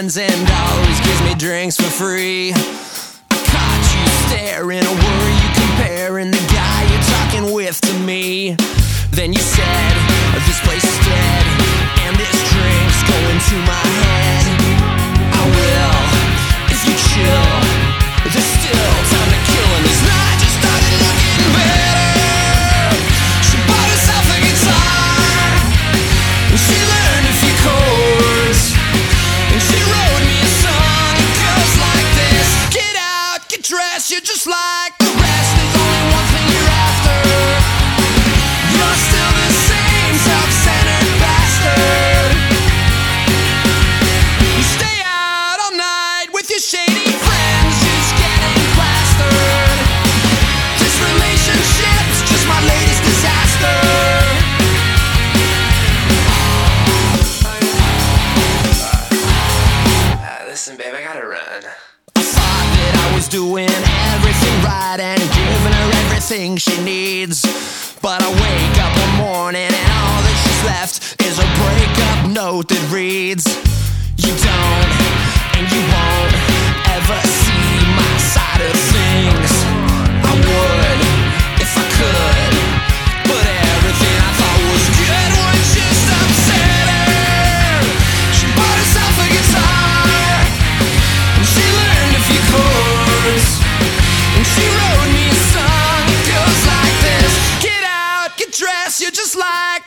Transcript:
friends and always gives me drinks for free. I caught you staring, or were you comparing the guy you're talking with to me? Then you said, this place is dead, and this drink's going to my head. I will, if you chill. There's still time to kill, and this night just started looking better. She bought herself a guitar, and she learned a few chords, and she wrote me a song. It goes like this: get out, get dressed, you're just like the rest. There's only one thing you're after. You're still the same self-centered bastard. You stay out all night with your shady friends, just getting plastered. This relationship's just my latest disaster. Listen, babe, I gotta run. I thought that I was doing everything right and giving her everything she needs, but I wake up one morning and all that she's left is a breakup note that reads: you don't and you won't ever see my side of things. I would if I could, but everything I thought was good was just upsetting. She bought herself a guitar, and she learned a few chords, and she wrote me a song. It goes like this: get out, get dressed, you're just like